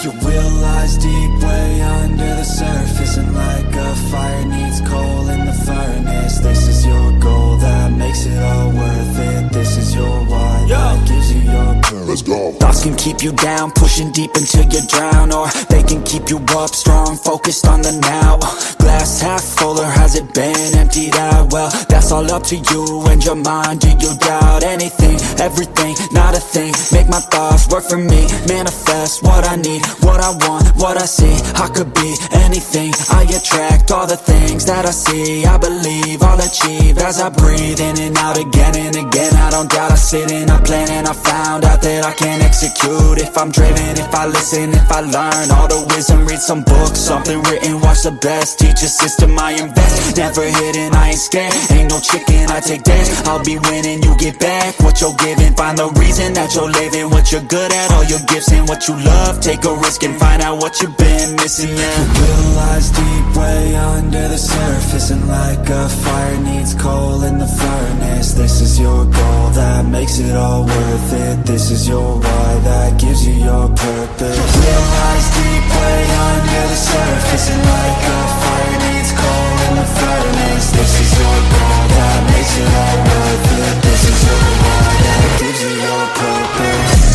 Your will lies deep way under the surface, and like a fire needs coal in the furnace. This is your goal that makes it all worth it. This is your why that gives you your purpose. Let's go. Thoughts can keep you down, pushing deep until you drown, or they can keep you up strong, focused on the now. Glass half full, or has it been emptied out? Well, that's all up to you and your mind. Do you doubt anything, everything, not a thing? Make my thoughts work for me, manifest what I need, what I want, what I see. I could be anything, I attract all the things that I see. I believe I'll achieve as I breathe in and out again and again. I don't doubt, I sit and I plan, and I found out that I can execute if I'm driven, if I listen, if I learn all the wisdom. Read some books, something written, watch the best, teach a system I invest. Never hidden, I ain't scared, ain't no chicken, I take dance. I'll be winning, you get back what you're giving. Find the reason that you're living, what you're good at, all your gifts and what you love. Take a risk and find out what you've been missing. Your will lies deep way under the surface, and like a fire needs coal in the furnace. This is your goal that makes it all worth it. This is your why that gives you your purpose. Your will lies deep way under the surface, and like a fire needs coal in the furnace. This is your goal that makes it all worth it. This is your why that gives you your purpose.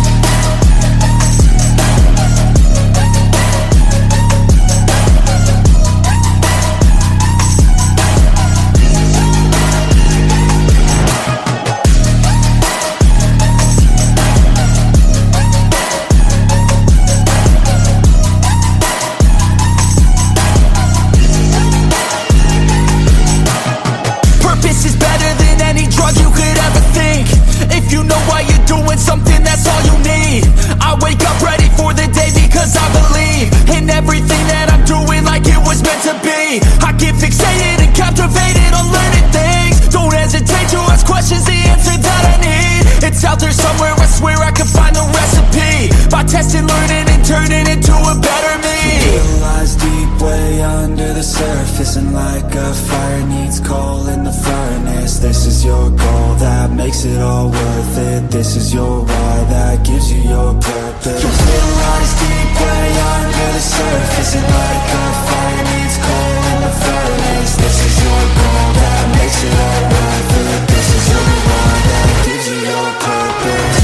Something, that's all you need. I wake up ready for the day because I believe in everything that I'm doing like it was meant to be. I get fixated and captivated on learning things. Don't hesitate to ask questions, the answer that I need. It's out there somewhere, I swear I can find the recipe. By testing, learning, and turning into a better me. Your will lies deep way under the surface, and like a fire needs coal in the furnace. This is your goal that makes it all worth it. This is your why that gives you your purpose. Your will lies deep way under the surface, and like a fire needs coal in the furnace. This is your goal that makes it all worth it. This is your why that gives you your purpose.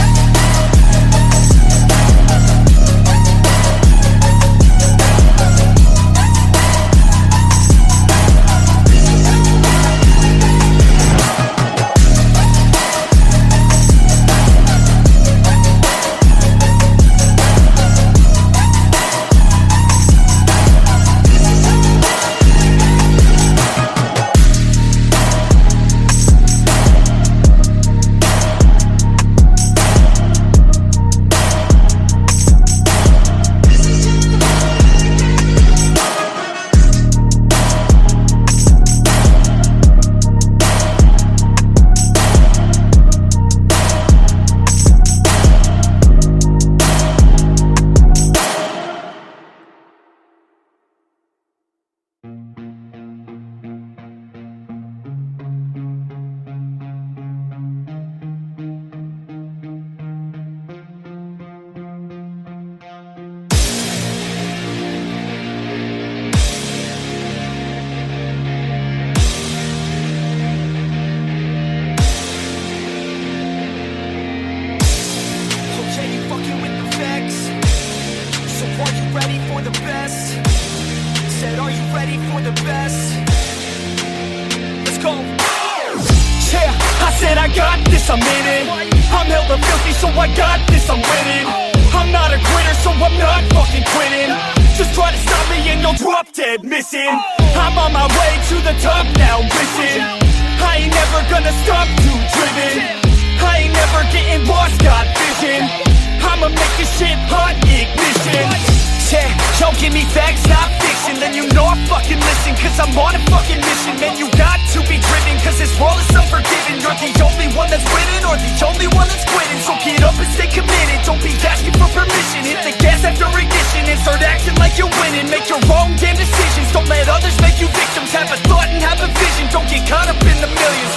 I'm in it. I'm hella filthy, so I got this, I'm winning. I'm not a quitter, so I'm not fucking quitting. Just try to stop me and you'll drop dead missing. I'm on my way to the top now, listen. I ain't never gonna stop, too driven. I ain't never getting lost, got vision. I'ma make this shit hot, ignition. Yeah, y'all give me facts, not fiction. Then you know I fucking listen, cause I'm on a fucking mission. Man, you got to be driven, cause this world is unforgiving. You're the only one that's winning, or the only one that's quitting. So get up and stay committed, don't be asking for permission. Hit the gas after ignition and start acting like you're winning. Make your own damn decisions, don't let others make you victims. Have a thought and have a vision, don't get caught up in the millions.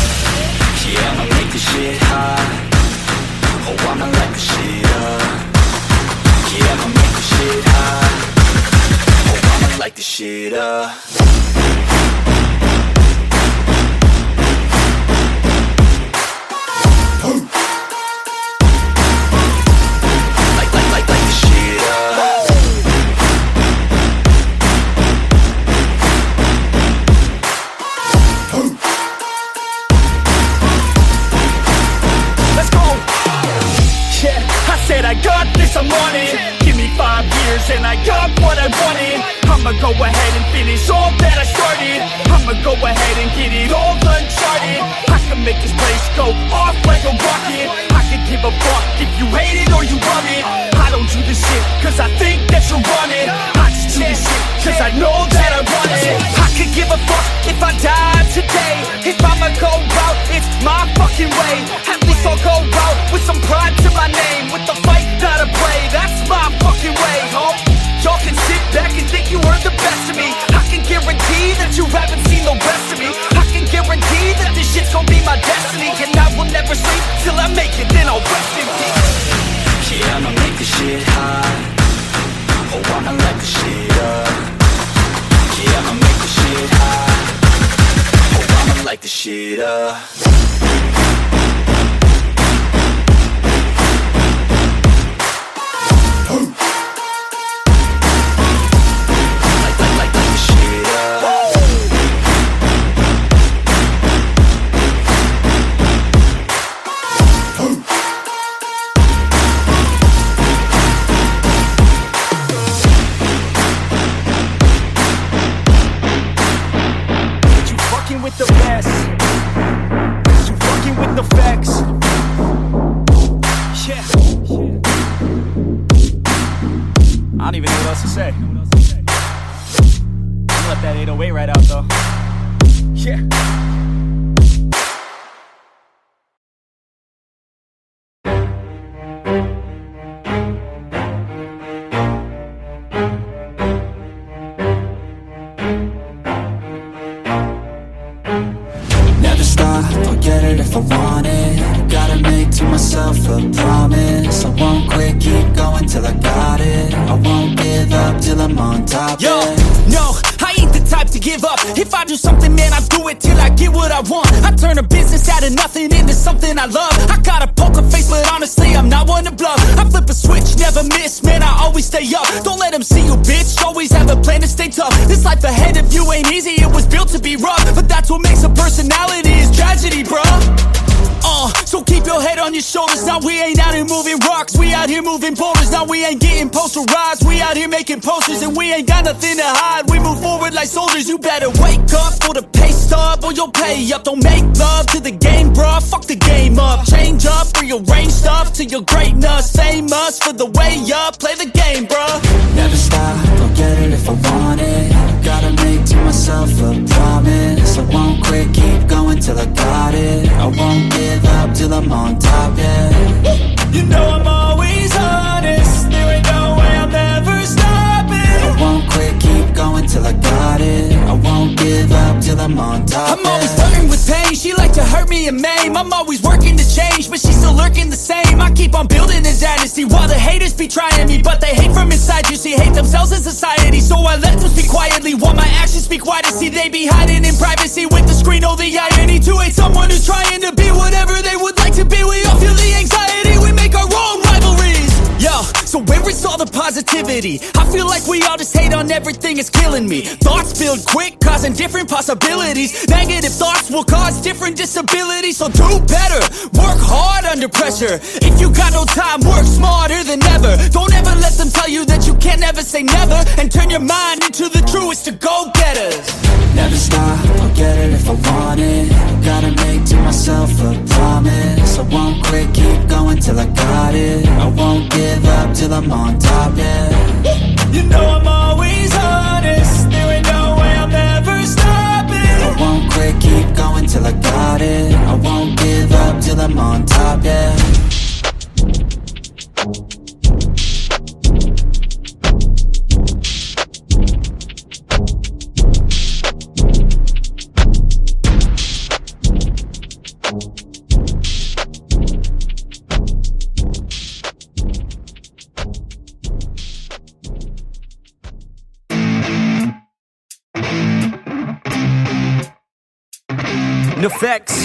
Yeah, I'ma make this shit hot. Oh, I'ma light the shit up. Yeah, I'ma the shit up. And I got what I wanted. I'ma go ahead and finish all that I started. I'ma go ahead and get it all uncharted. I can make this place go off like a rocket. I can give a fuck if you hate it or you love it. I don't do this shit cause I think that you're on it. I just do this shit cause I know that I want it. I could give a fuck if I die today. If I'ma go out, it's my fucking way. At least I'll go out with some pride to my name. With the fight that I play, that's my fucking way, home. Y'all can sit back and think you are the best of me. I can guarantee that you haven't seen the rest of me. I can guarantee that this shit's gonna be my destiny. And I will never sleep till I make it, then I'll rest in peace. Yeah, I'ma make this shit hot. Oh, I'ma light the shit up. Yeah, I'ma make this shit hot. Oh, I'ma light the shit up. The best, you fucking with the facts. Yeah, I don't even know what else to say. I'll let that 808 right out though. Yeah. If I want it, gotta make to myself a promise. I won't quit, keep going till I got it. I won't give up till I'm on top. Yo, no, I ain't the type to give up. If I do something, man, I do it till I get what I want. I turn a business out of nothing into something I love. I got a poker face, but honestly, I'm not one to bluff. I flip a switch, never miss, man, I always stay up. Don't let them see you, bitch, always have a plan to stay tough. This life ahead of you ain't easy, it was built to be rough. But that's what makes a personality, is tragedy, bruh. So keep your head on your shoulders. Now we ain't out here moving rocks, we out here moving boulders. Now we ain't getting posterized, we out here making posters. And we ain't got nothing to hide, we move forward like soldiers. You better wake up for the pay stub or you'll pay up. Don't make love to the game, bruh, fuck the game up. Change up, rearrange stuff to your greatness. Famous for the way up, play the game, bruh. Never stop, I'll get it if I want it. Gotta make to myself a promise. I won't quit, keep going till I got it. I won't give up till I'm on top, yeah. You know I'm always honest, there ain't no way I'm ever stopping. I won't quit, keep going till I got it. I won't give up till I'm on top, I'm always flirting with pain, she like to hurt me and maim. I'm always working to change, but she's still lurking the same. I keep on building a dynasty while the haters be trying me. But they hate from inside, you see, hate themselves in society. So I let them speak quietly while my actions speak wider. See, they be hiding in privacy with the screen, oh the irony. To hate someone who's trying to be whatever they would like to be. We all feel the anxiety, we make our own rivalries. Yo, so where is all the positivity? I feel like we all just hate on everything, it's killing me. Thoughts build quick, causing different possibilities. Negative thoughts will cause different disabilities. So do better, work hard under pressure. If you got no time, work smarter than ever. Don't ever let them tell you that you can't never say never. And turn your mind into the truest of go-getters. Never stop, I'll get it if I want it. Gotta make to myself a promise. I won't quit, keep going till I got it. I won't give up till I'm on top, yeah. You know I'm always honest, there ain't no way I'm ever stopping. I won't quit, keep going till I got it. I won't give up till I'm on top, yeah. Nefex.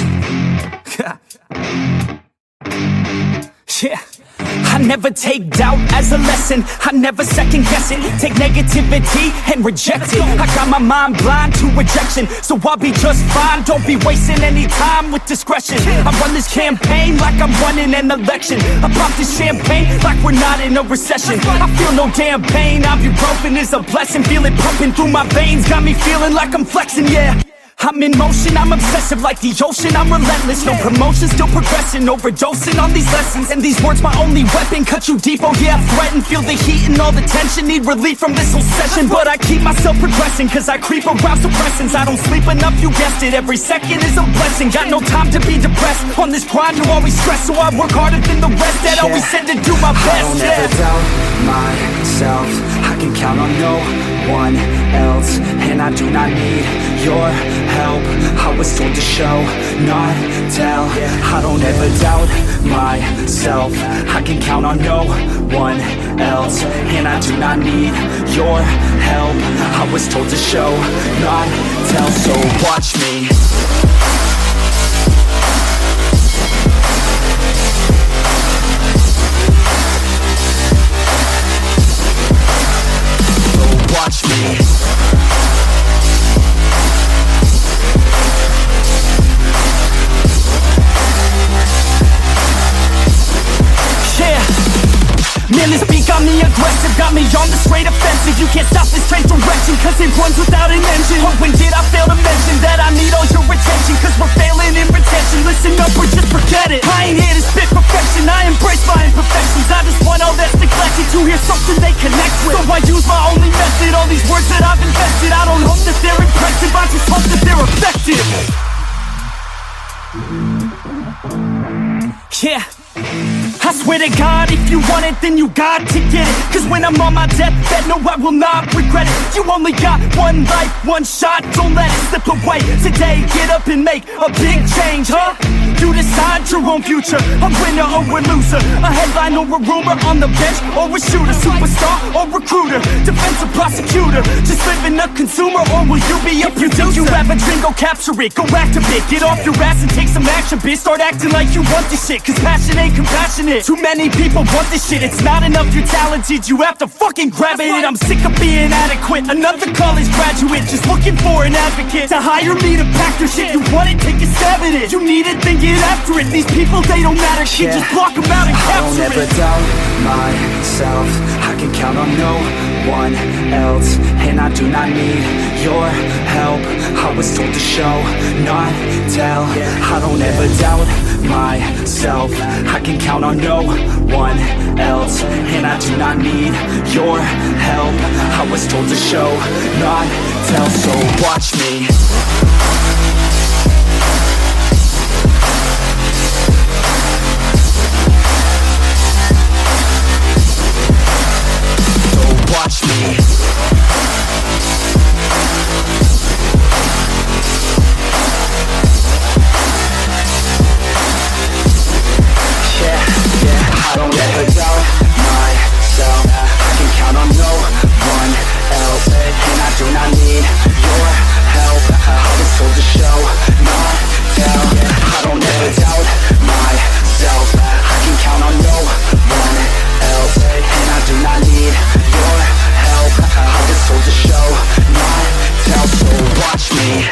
Yeah. I never take doubt as a lesson. I never second guess it. Take negativity and reject it. I got my mind blind to rejection, so I'll be just fine. Don't be wasting any time with discretion. I run this campaign like I'm running an election. I pop this champagne like we're not in a recession. I feel no damn pain. Ibuprofen is a blessing. Feel it pumping through my veins. Got me feeling like I'm flexing, yeah. I'm in motion, I'm obsessive like the ocean, I'm relentless. No promotion, still progressing, overdosing on these lessons. And these words my only weapon, cut you deep, oh yeah, I threaten. Feel the heat and all the tension, need relief from this whole session. But I keep myself progressing, cause I creep around suppressants. I don't sleep enough, you guessed it, every second is a blessing. Got no time to be depressed, on this grind you always stress. So I work harder than the rest, that always said to do my best. I don't ever doubt myself, I can count on no one else. And I do not need your help, I was told to show, not tell. I don't ever doubt myself, I can count on no one else. And I do not need your help, I was told to show, not tell. So watch me. So watch me. Man, this beat got me aggressive, got me on the straight offensive. You can't stop this train direction, cause it runs without an engine. Oh, when did I fail to mention that I need all your attention? Cause we're failing in retention, listen up or just forget it. I ain't here to spit perfection, I embrace my imperfections. I just want all that's neglected to hear something they connect with. So I use my only method, all these words that I've invested. I don't hope that they're impressive, I just hope that they're effective. Yeah, I swear to God, if you want it, then you got to get it. Cause when I'm on my deathbed, no, I will not regret it. You only got one life, one shot, don't let it slip away. Today, get up and make a big change, huh? You decide your own future, a winner or a loser, a headline or a rumor, on the bench or a shooter, superstar or recruiter, defensive prosecutor, just living a consumer, or will you be a producer? If you think you have a dream, go capture it, go activate, get off your ass and take some action, bitch. Start acting like you want this shit, cause passion ain't compassionate. Too many people want this shit, it's not enough you're talented, you have to fucking grab it. I'm sick of being adequate, another college graduate, just looking for an advocate to hire me to pack your shit. You want it, take a stab at it, you need it, then get after it. These people, they don't matter, shit, just block them out and capture it. I don't ever doubt myself, I can count on no one else. And I do not need your help, I was told to show, not tell. I don't ever doubt myself, I can count on no one else. And I do not need your help, I was told to show, not tell. So watch me. Watch me. I don't ever doubt myself, I can count on no one else. And I do not need your help, I was told to show, not tell. I don't ever doubt myself, I can count on no one else. And I do not need your help, I was told to show, not tell. So watch me.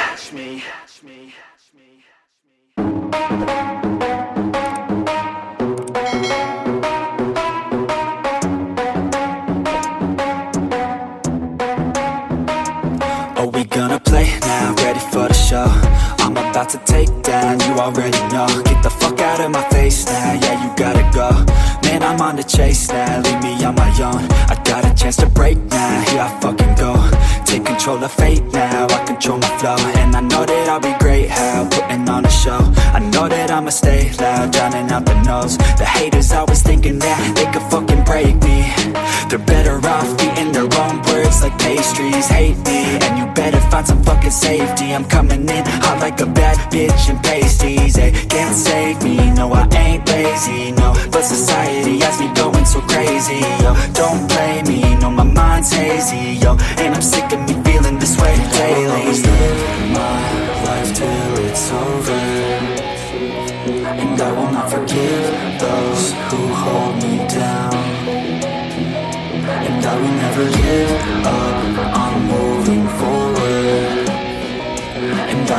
Are we gonna play now? Ready for the show? I'm about to take down, you already know. Get the fuck out of my face now, yeah, you gotta go. Man, I'm on the chase now, leave me on my own. I got a chance to break now, here I fucking go. Take control of fate now, I control my flow. And I know that I'll be great, how putting on a show. I know that I'ma stay loud, drowning out the noise. The haters always thinking that they could fucking break me. They're better off eating their own words like pastries. Hate me, and you better find some fucking safety. I'm coming in hot like a bad bitch in pasties. They can't save me, no I ain't lazy, no. But society has me going so crazy, yo. Don't blame me, no my mind's hazy, yo. And I'm sick of me feeling this way daily. I'll always live my life till it's over.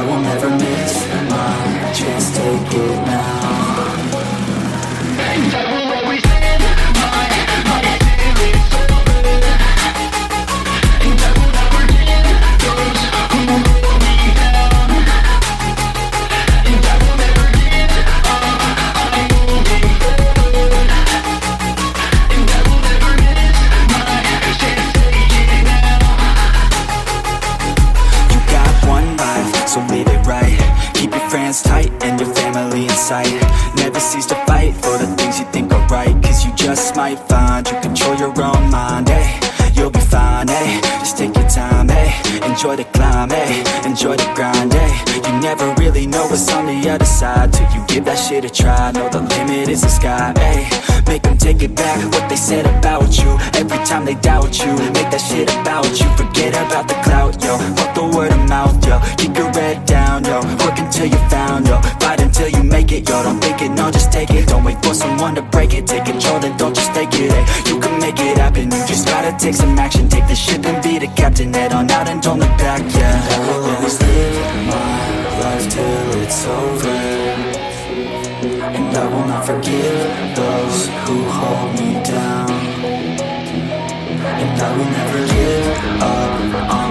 I will never miss my chance, take it now. And I will always live my life till it's over. And I will not forgive those who hold me down. And I will never give up, I'm moving forward. And I will never miss my chance, take it now. You got one life, so live it right. Keep your friends tight and your family in sight. Never cease to fight for the things you think are right, cause you just might find you control your own mind, eh? You'll be fine, eh? Just take your time, eh? Enjoy the climb, eh? Enjoy the grind, eh? You never really know what's on the other side till you give that shit a try. Know the limit is the sky, eh? Make them take it back, what they said about you. Every time they doubt you, make that shit about you. Forget about the clout, yo. Fuck the word of mouth, yo. Keep your head down, yo. Work until you're found, yo. Fight until you make it, yo. Don't think it, no, just take it. Don't wait for someone to break it. Take control, then don't just take it, eh? You can make it happen, you just gotta take some action. Take the ship and be the captain. Head on out and don't look back, yeah. I will always live my life till it's over. And I will not forgive those who hold me down. And I will never give up